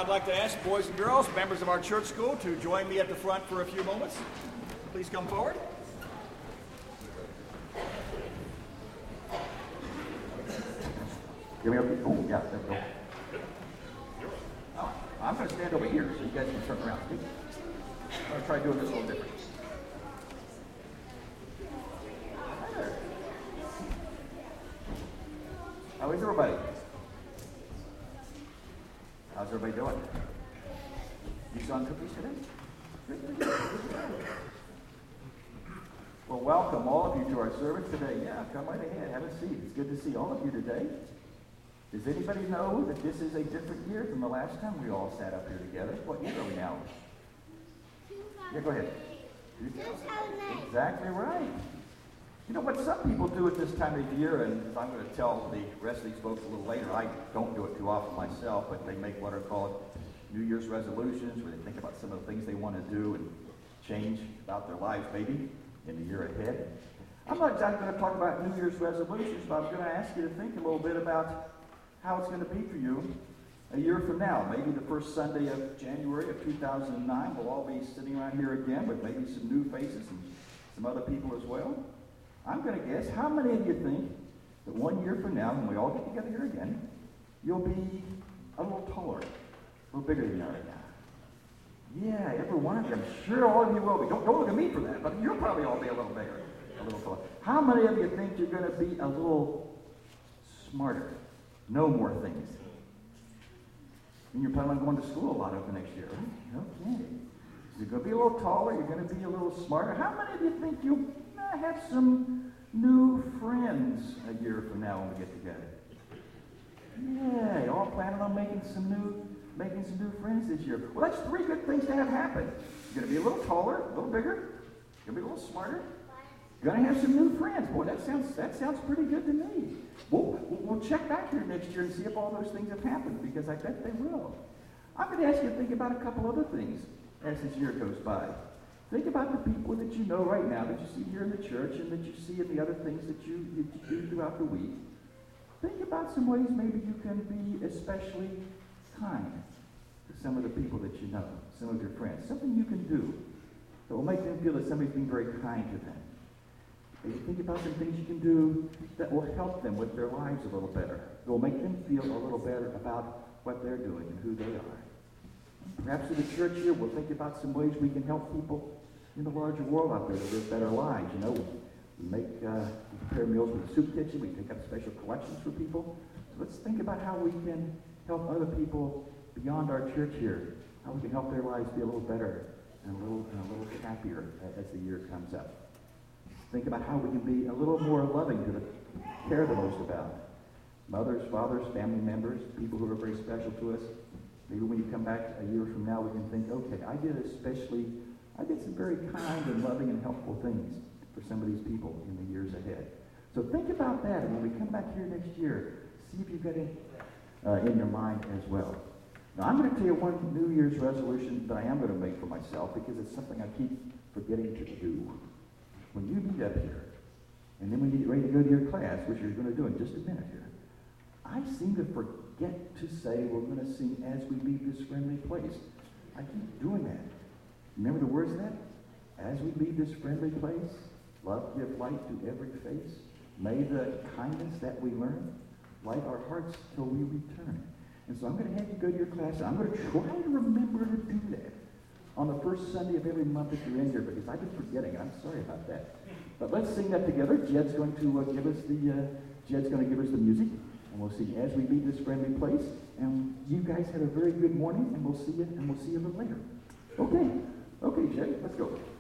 I'd like to ask boys and girls, members of our church school, to join me at the front for a few moments. Please come forward. Give me up. Oh, yeah, there we go. Oh, I'm going to stand over here so you guys can turn around. I'm going to try doing this a little different. Hi there. How is everybody? How's everybody doing? You saw cookies today? Well, welcome all of you to our service today. Yeah, come right ahead. Have a seat. It's good to see all of you today. Does anybody know that this is a different year from the last time we all sat up here together? What year are we now? Yeah, go ahead. 2008. Exactly right. You know what some people do at this time of year, and I'm going to tell the rest of these folks a little later, I don't do it too often myself, but they make what are called New Year's resolutions, where they think about some of the things they want to do and change about their lives maybe in the year ahead. I'm not exactly going to talk about New Year's resolutions, but I'm going to ask you to think a little bit about how it's going to be for you a year from now. Maybe the first Sunday of January of 2009, we'll all be sitting around here again with maybe some new faces and some other people as well. I'm going to guess, how many of you think that 1 year from now, when we all get together here again, you'll be a little taller, a little bigger than you are right now? Yeah, every one of you. I'm sure all of you will be. Don't look at me for that, but you'll probably all be a little bigger, a little taller. How many of you think you're going to be a little smarter? Know more things. And you're planning on going to school a lot over the next year, right? Okay. You're going to be a little taller. You're going to be a little smarter. How many of you think you'll have some new friends a year from now when we get together? Yeah, you all planning on making some new friends this year. Well, that's three good things to have happen. You're going to be a little taller, a little bigger. You're going to be a little smarter. You're going to have some new friends. Boy, that sounds pretty good to me. We'll check back here next year and see if all those things have happened, because I bet they will. I'm going to ask you to think about a couple other things as this year goes by. Think about the people that you know right now, that you see here in the church, and that you see in the other things that you do throughout the week. Think about some ways maybe you can be especially kind to some of the people that you know, some of your friends. Something you can do that will make them feel that somebody's being very kind to them. Maybe think about some things you can do that will help them with their lives a little better. That will make them feel a little better about what they're doing and who they are. Perhaps in the church here, we'll think about some ways we can help people in the larger world out there to live better lives. You know, we prepare meals for the soup kitchen. We take up special collections for people. So let's think about how we can help other people beyond our church here, how we can help their lives be a little better and a little happier as the year comes up. Think about how we can be a little more loving to care the most about mothers, fathers, family members, people who are very special to us. Maybe when you come back a year from now, we can think, okay, I did some very kind and loving and helpful things for some of these people in the years ahead. So think about that, and when we come back here next year, see if you've got it in your mind as well. Now, I'm going to tell you one New Year's resolution that I am going to make for myself, because it's something I keep forgetting to do. When you meet up here, and then when you get ready to go to your class, which you're going to do in just a minute here, I seem to forget to say we're going to sing As We Leave This Friendly Place. I keep doing that. Remember the words of that? As we leave this friendly place, love give light to every face. May the kindness that we learn light our hearts till we return. And so I'm going to have you go to your class, and I'm going to try to remember to do that on the first Sunday of every month that you're in here, because I've been forgetting. I'm sorry about that. But let's sing that together. Jed's going to give us the music, and we'll sing As We Leave This Friendly Place. And you guys have a very good morning, and we'll see you a little later. Okay, Jed, let's go.